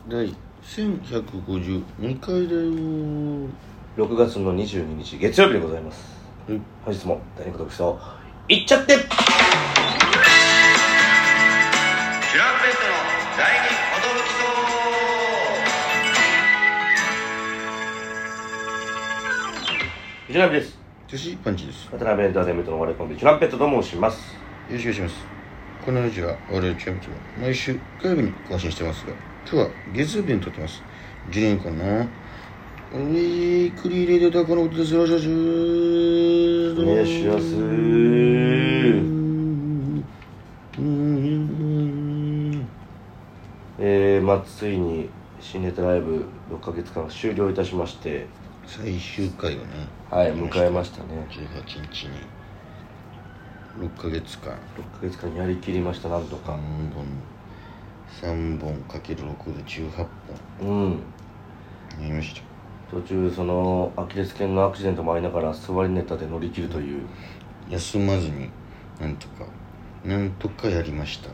第1152回だよ。 6月の22日月曜日でございます。本日も第2個特捜いっちゃって。チュランペットの第2個藤波です。 女子パンチです。 渡辺エンターテインメントの我々コンビチュランペットと申します。 よろしくお願いします。このラジオは我々チュランペットが毎週火曜日に更新してますが、今日は月曜日に撮ってます。12年間のウィークリーレディオタコのことです。よろしくお願いします。 ついに新ネタライブ6ヶ月間終了いたしまして、 最終回をね、 迎えましたね。 18日に6ヶ月間やりきりました。なんとか 3本かける6で18本やりました。 途中そのアキレス腱のアクシデントもありながら座りネタで乗り切るという、 休まずになんとかやりました。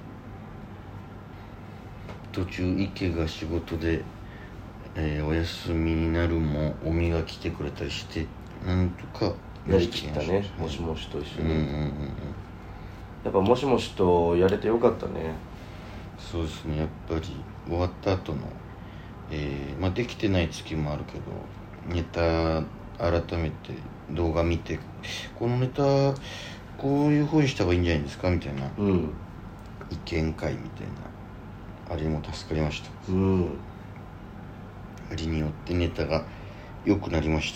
途中池が仕事で、お休みになるもおみが来てくれたりして、なんとかやりきったね。もしもしと一緒に、やっぱもしもしとやれてよかったね。 そうですね。やっぱり終わった後の、できてない月もあるけど、ネタ改めて動画見て、このネタこういう風にした方がいいんじゃないですかみたいな、意見会みたいな、あれも助かりました。あれによってネタが良くなりました。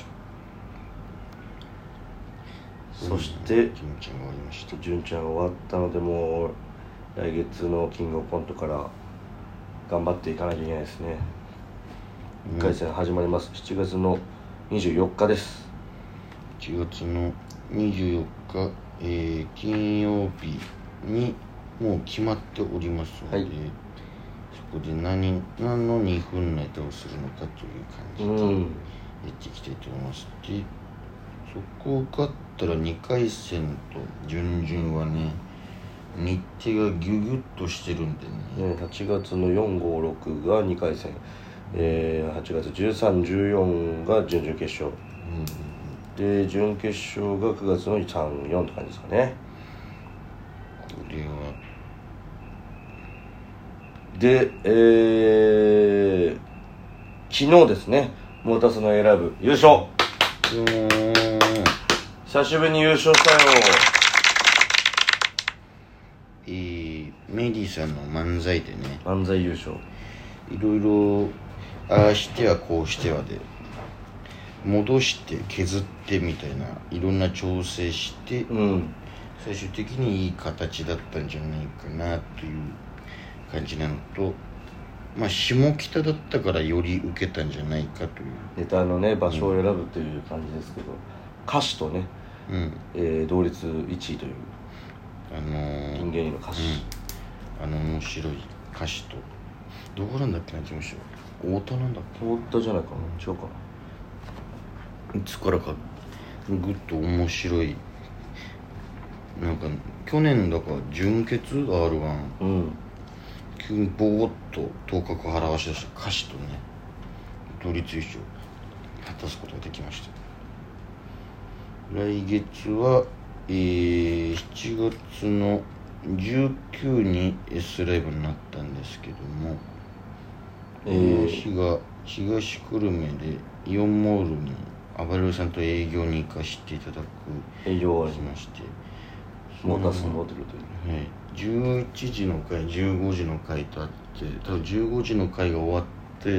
そして純ちゃんが終わりました。 純ちゃん終わったので、もう来月のキングオブコントから頑張っていかなきゃいけないですね。1回戦始まります。7月の24日です。 1月の24日、金曜日にもう決まっておりますので、そこで何の2分ネタをするのかという感じでやっていきたいと思います。で、そこを勝ったら2回戦と準々はね、日程がギュギュッとしてるんでね。 8月の4、5、6が2回戦、8月13、14が準々決勝、で準決勝が9月の3、4って感じですかね。 これはで、昨日ですね、モータスの選ぶ優勝、久しぶりに優勝したよ。 メディさんの漫才でね、 漫才優勝、 いろいろああしてはこうしてはで戻して削ってみたいな、いろんな調整して、最終的にいい形だったんじゃないかなという感じなのと、下北だったからより受けたんじゃないかというネタのね場所を選ぶという感じですけど、歌手とね、同率1位というピン芸人の歌手、 面白い歌手と、どこなんだっけな、事務所太田なんだっけ。 太田じゃないかな、違うかな。 いつからかぐっと面白い、なんか去年だから準決 R1、急にボーッと頭角を現し出した歌手とね、同率優勝果たすことができました。来月は、7月の19に S ライブになったんですけども、東久留米でイオンモールにあばれるさんと営業に行かせていただく営業がありまして、 モータスのホテルという、 11時の回15時の回とあって、多分15時の回が終わって、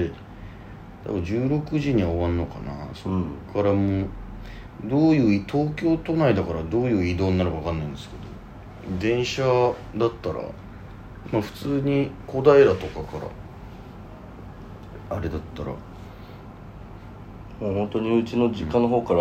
多分16時には終わるのかな。そっからもうどういう、東京都内だからどういう移動になるか分かんないんですけど、電車だったら普通に小平とかからあれだったらもう本当にうちの実家の方から、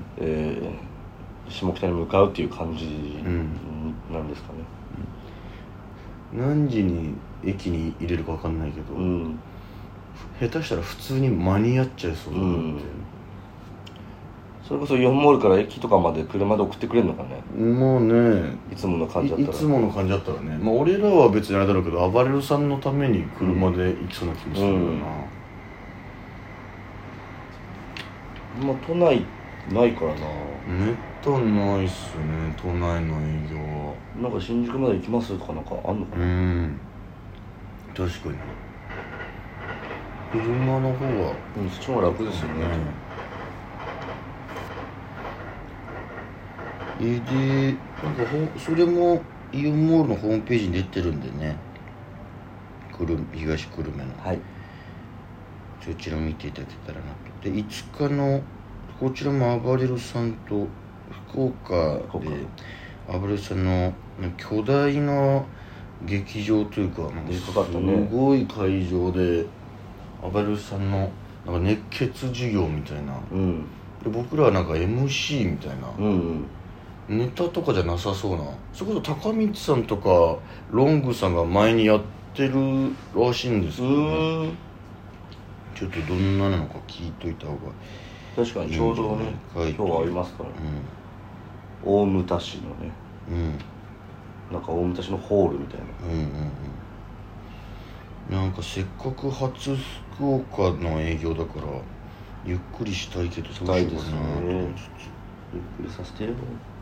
下北に向かうっていう感じなんですかね。 何時に駅に入れるか分かんないけど、下手したら普通に間に合っちゃいそうだなって、 それこそイオンモールから駅とかまで車で送ってくれるのかね。 もうね、 いつもの感じだったら。 いつもの感じだったらね、まあ俺らは別にあれだろうけど、暴れるさんのために車で行きそうな気もするよな。 まあ都内ないからな。 めったにないっすね、都内の営業は。 なんか新宿まで行きますとかなんかあんのかな。 確かに車の方がそっちの方が楽ですよね。 で、なんかそれもイオンモールのホームページに出てるんでね、東久留米の、 はい、 そちら見ていただけたらなと。で、5日のこちらも暴れるさんと福岡で暴れるさんの巨大な劇場というか、すごい会場で暴れるさんのなんか熱血授業みたいな、で僕らはなんか MC みたいな、ネタとかじゃなさそうな、それこそ高光さんとかロングさんが前にやってるらしいんですけどね、ちょっとどんななのか聞いといた方が確かにちょうどね、今日はありますから、大牟田市のね、なんか大牟田市のホールみたいな、なんかせっかく初福岡の営業だからゆっくりしたいけどどうしようかなと思いつつ、 ゆっくりさせてよ。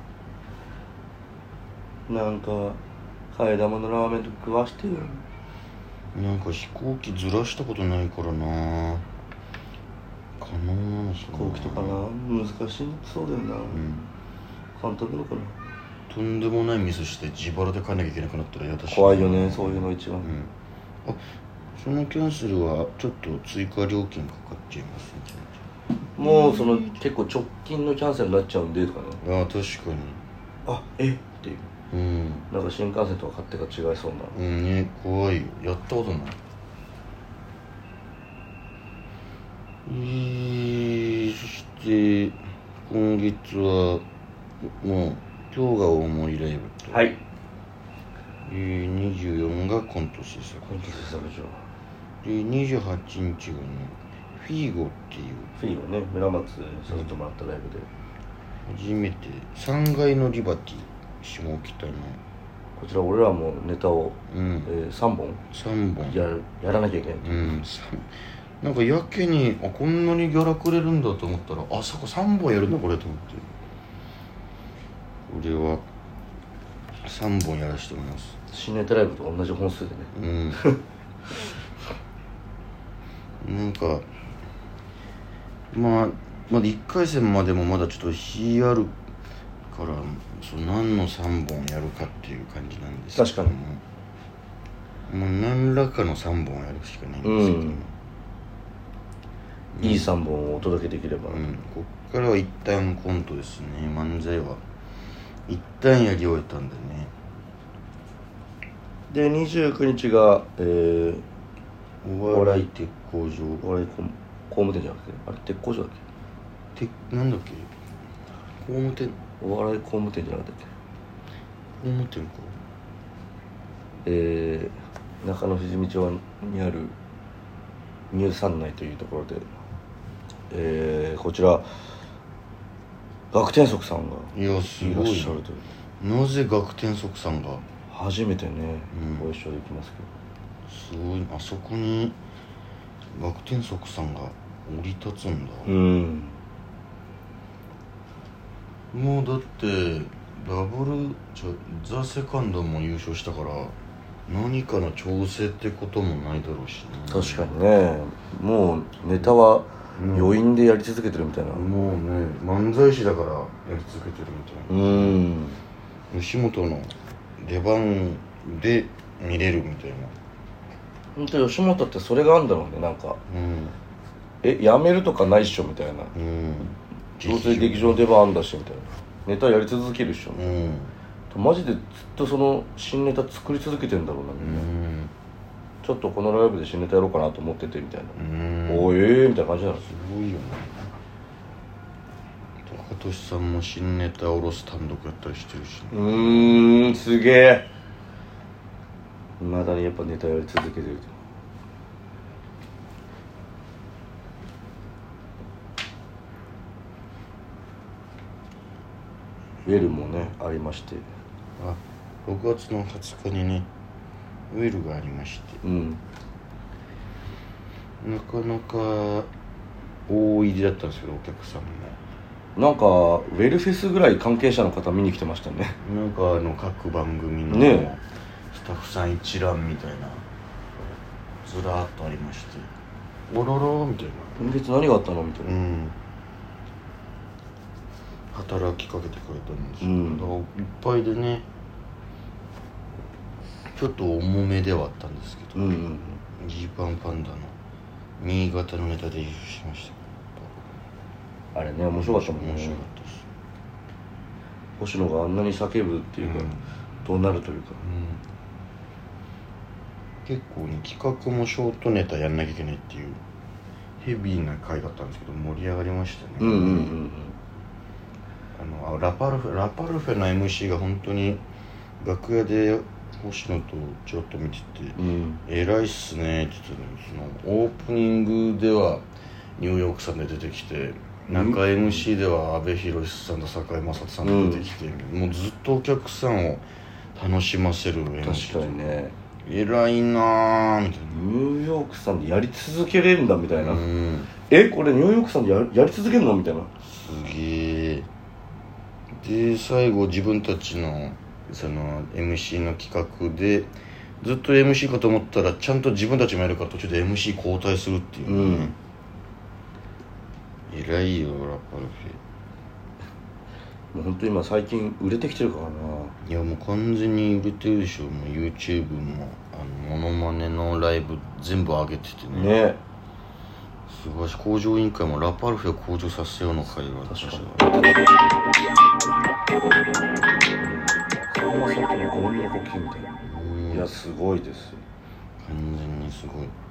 なんか替え玉のラーメンと食わしてよ。 なんか飛行機ずらしたことないからな、可能なのかな。 飛行機とかな、難しいそうだよな。簡単なのかな。 とんでもないミスして自腹で買わなきゃいけなくなったら嫌だし、 怖いよね、そういうの一番。 あ、そのキャンセルはちょっと追加料金かかっちゃいますね。 もうその結構直近のキャンセルになっちゃうんでとかね。 ああ、確かに。 っていう、なんか新幹線とか勝手が違いそうな。 ね、怖いよ。やったことない。そして今月はもう今日が大盛りライブと、 はい、 24がコント制作で、28日がねフィーゴっていう、 フィーゴね、村松させてもらったライブで初めて3階のリバティ下北の、 こちら俺らもネタを、3本やらなきゃいけない、 なんかやけにこんなにギャラくれるんだと思ったら、あそこ3本やるんだこれと思って、俺は3本やらせてもらいます。 新ネタライブと同じ本数でね。 なんかまだ1回戦までもまだちょっと日あるから何の3本やるかっていう感じなんですけど、 確かにもう何らかの3本やるしかないんですけど、 いい3本をお届けできれば、 こっからは一旦コントですね。漫才は一旦やり終えたんでね。 で29日が、 お笑い鉄工場、 お笑い工務店じゃなくて、あれ鉄工場だっけ、 なんだっけ、工務店、 お笑い工務店じゃなかったっけ、工務店か、 中野富士見町にあるニューサン内というところで、こちら学天則さんがいらっしゃるという。 なぜ学天則さんが初めてね、ご一緒できますけど、すごい。あそこに学天則さんが降り立つんだ。もうだってザ・セカンドも優勝したから、何かの調整ってこともないだろうしね。 確かにね、もうネタは余韻でやり続けてるみたいな、 もうね、漫才師だからやり続けてるみたいな、吉本の出番で見れるみたいな。 本当吉本ってそれがあるんだろうね。なんか、やめるとかないっしょみたいな、どうせ劇場の出番あんだしみたいな、ネタやり続けるっしょ、マジでずっとその新ネタ作り続けてんだろうなみたいな、ちょっとこのライブで新ネタやろうかなと思っててみたいな、みたいな感じなの。すごいよね。高俊さんも新ネタ下ろす単独やったりしてるし、 すげえ。未だにやっぱネタやり続けてる。 ウェルもねありまして、 あ、6月の20日にねウェルがありまして、なかなか大入りだったんですけど、お客さんもなんかウェルフェスぐらい関係者の方見に来てましたね。 なんか各番組のスタッフさん一覧みたいなずらーっとありまして、おろろみたいな、 今月何があったのみたいな、 働きかけてくれたんですけど、いっぱいでね、ちょっと重めではあったんですけど、ジーパンパンダの新潟のネタで優勝しました。 あれね、面白かったもんね。 面白かったです。 星野があんなに叫ぶっていうか、どうなるというか、 結構ね、企画もショートネタやんなきゃいけないっていうヘビーな回だったんですけど、盛り上がりましたね。ラパルフェの MC が本当に楽屋で星野とちょっと見てて、偉いっすねって言ってたの。そのオープニングではニューヨークさんで出てきて、中 MC では阿部寛さんと堺雅人さんが出てきて、もうずっとお客さんを楽しませる MC。 確かにね、 偉いなーみたいな。 ニューヨークさんでやり続けれるんだみたいな、これニューヨークさんで やり続けるのみたいな。 すげえ。で最後自分たちのその MC の企画でずっと MC かと思ったら、ちゃんと自分たちもやるから途中で MC 交代するっていうね、偉いよラパルフェ。もう本当に今最近売れてきてるからな。 いやもう完全に売れてるでしょ。もう YouTube もモノマネのライブ全部上げててね。すごいし、向上委員会もラパルフェを向上させようの会があったし、 川間さんとのゴミの呼吸みたいな。いやすごいですよ、 完全にすごい。